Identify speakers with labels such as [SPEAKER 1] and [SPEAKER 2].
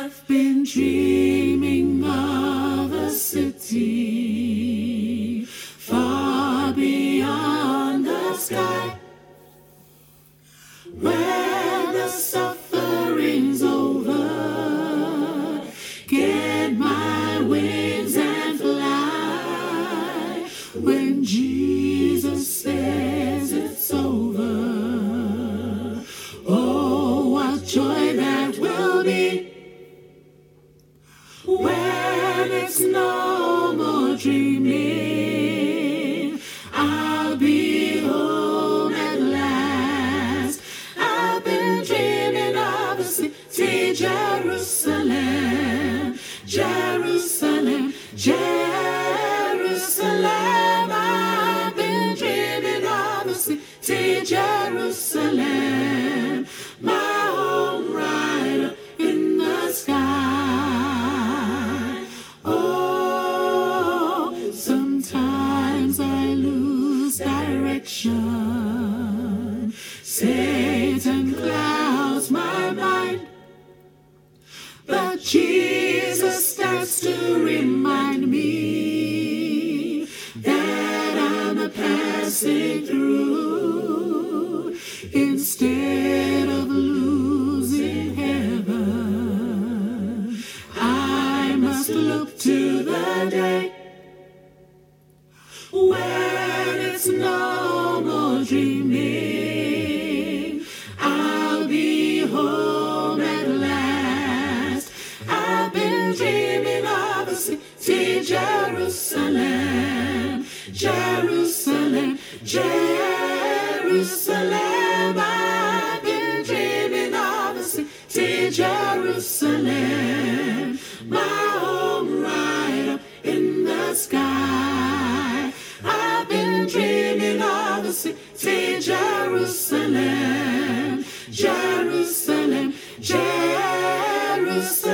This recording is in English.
[SPEAKER 1] been dreaming of a city far beyond the sky, where the suffering's over. Get my wings and fly when Jesus says it's over. Oh, what joy that will be when it's no more dreaming. I'll be home at last. I've been dreaming of a city, Jerusalem, Jerusalem, Jerusalem. I've been dreaming of a city, Jerusalem, my home right up in the sky. Oh, sometimes I lose direction. Satan clouds my mind, but Jesus starts to remind me that I'm passing through. Instead of losing heaven, I must look to the day when it's no more dreaming. I'll be home at last. I've been dreaming of a city, Jerusalem, Jerusalem, Jerusalem. I've been dreaming of a city, Jerusalem, my home right up in the sky. I've been dreaming of a city, Jerusalem, Jerusalem, Jerusalem.